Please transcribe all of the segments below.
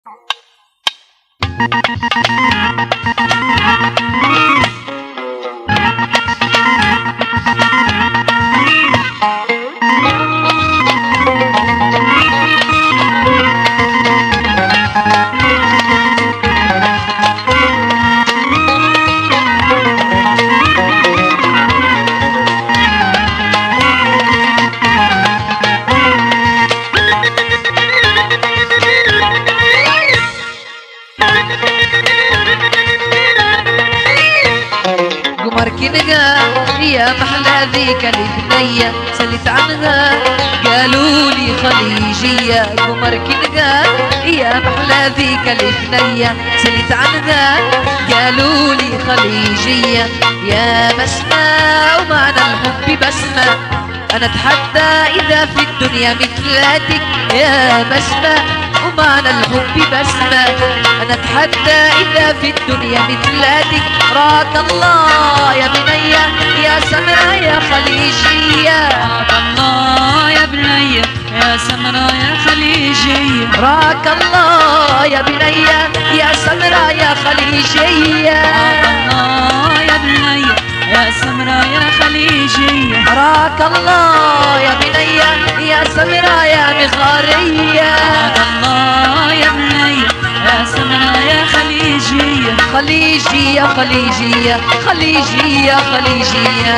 يا محلى ذيك البنية سلت عنها قالوا لي خليجية. قمر كنقا يا محلى ذيك البنية سلت عنها قالوا لي خليجية. يا بسمة ومعنى الحب بسمة أنا أتحدى إذا في الدنيا مثلاتك. يا بسمة ومعنى الحب بسمة أنا أتحدى إذا في الدنيا مثلاتك. راك الله يا بنية يا سمرة يا خليجية. راك الله يا بنية يا سمرة يا خليجية. راك الله يا بنية يا سمرة يا خليجية. راك الله يا بنية يا سمرة يا خليجية. راك الله يا بنية يا سمرة يا مغارية. راك الله يا بنية يا سمرة يا خليجية. خليجية خليجية خليجية خليجية.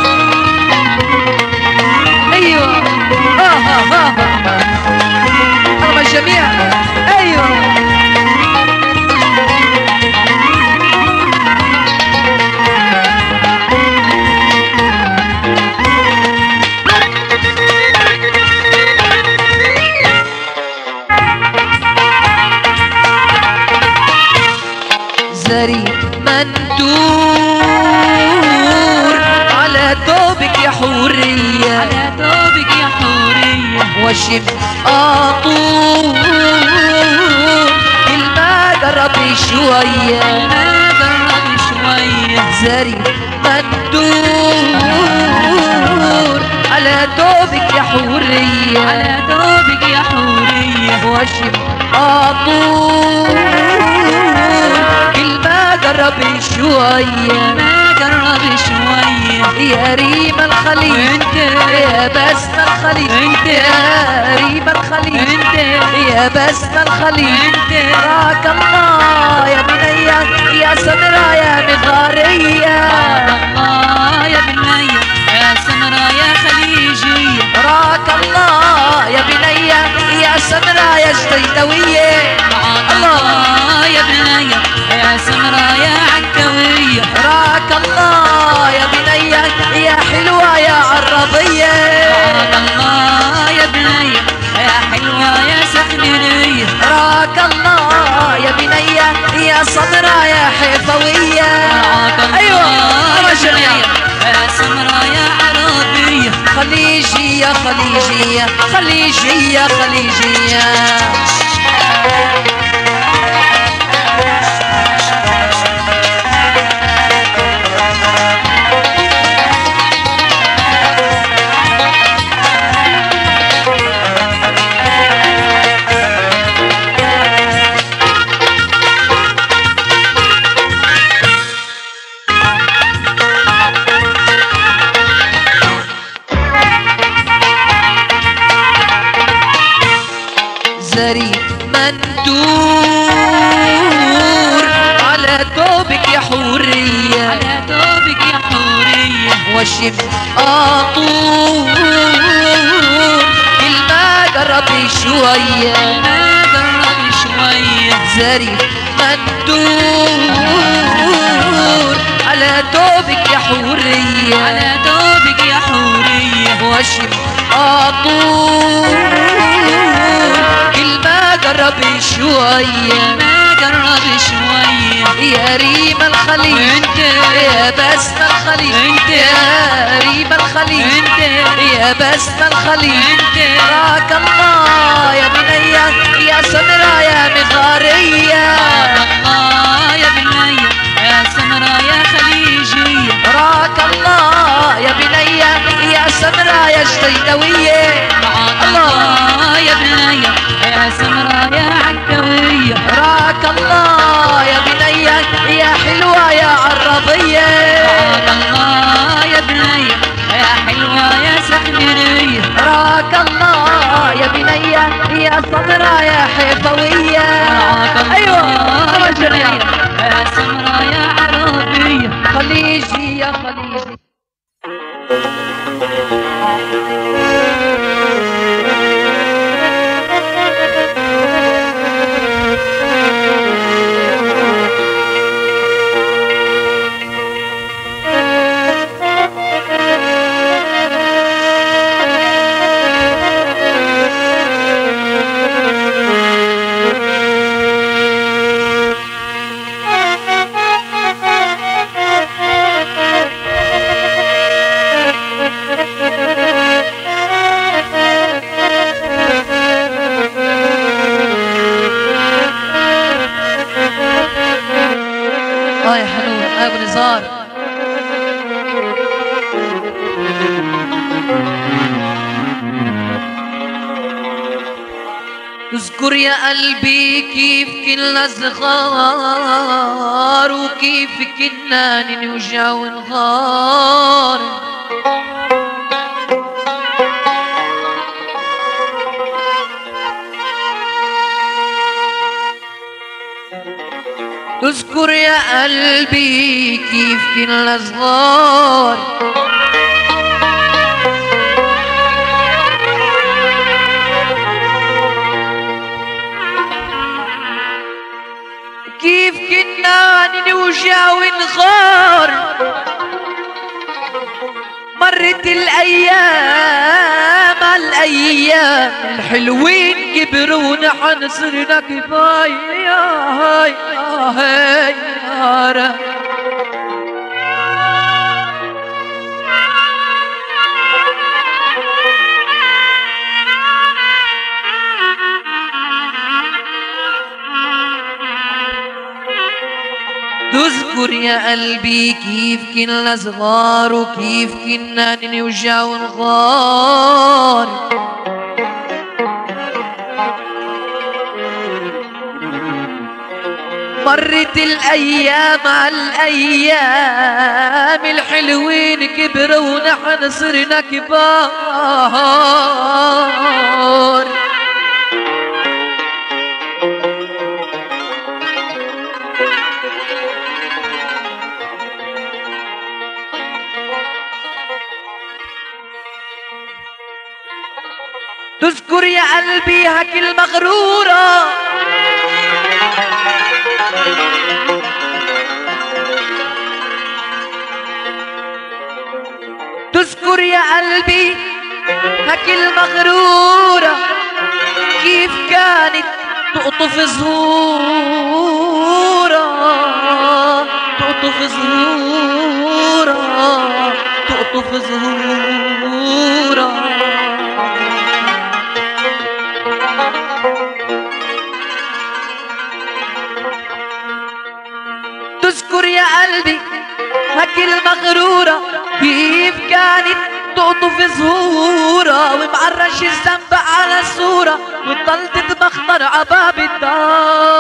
أيوة أرمى الجميع. أيوة زري مندور على ثوبك يا حورية. على ثوبك يا حورية. وشم طول الما قرب شوية. ما قرب شوية. زري مندور على ثوبك يا حورية. على ثوبك يا حورية. وشم طول قرب شوية. ما قرب شوية. يا ريم الخليج انت يا بسمة الخليج انت يا ريم الخليج انت يا بسمة الخليج. انت راك الله يا بنية يا سمرة يا مغارية. راك الله يا بنية يا سمرة يا خليجية. راك الله يا بنية يا سمرة يا جديدوية. الله يا بنية يا سمرة يا عكوية. راك الله يا بنية يا حلوة يا عربية. راك الله يا بنية يا حلوة يا سخنينية. راك الله يا بنية يا سمرة يا حيفوية. راك الله يا بنية يا سمرة يا عربية. خليجية خليجية خليجية خليجية. زري مندور على ثوبك يا حورية. على ثوبك يا حورية. وشم طول الما قرب شوية. ما قرب شوية. زري مندور على ثوبك يا حورية. على ثوبك يا حورية. وشم طول الما قرب شوية. ما قرب شوية. يا ريم الخليج انت يا بسمة الخليج انت يا ريم الخليج انت يا بسمة الخليج. انت راك الله يا بنية يا سمرة يا مغارية. راك الله يا بنية يا سمرة يا خليجية. راك الله يا بنية يا سمرة يا جديدوية. راك الله يا بنية يا سمرة يا عكوية. يا سمرة يا حيفوية. ايوه يا سمرة يا عربية خليجي يا خليجي. يا حلوة يا ابو نزار. اذكر يا قلبي كيف كنا صغار وكيف كنا نوجع ونغار. اذكر يا قلبي كيف كنا صغار كيف كنا نوجع ونغار. مرت الايام الايام الحلوين كبروا ونحن صرنا كفايه. هاي هاي تذكر يا قلبي كيف كنا صغار وكيف كنا نوجع ونغار. مرت الايام على الايام الحلوين كبروا ونحن صرنا كبار. تذكر يا قلبي هك المغرورة تذكر يا قلبي هك المغرورة كيف كانت تقطف زهورة تقطف زهورة تقطف زهورة. تذكر يا قلبي هك المغرورة كيف كانت تقطف زهورة ومعرش الذنب على الصورة وتضل تتبختر عباب الدار.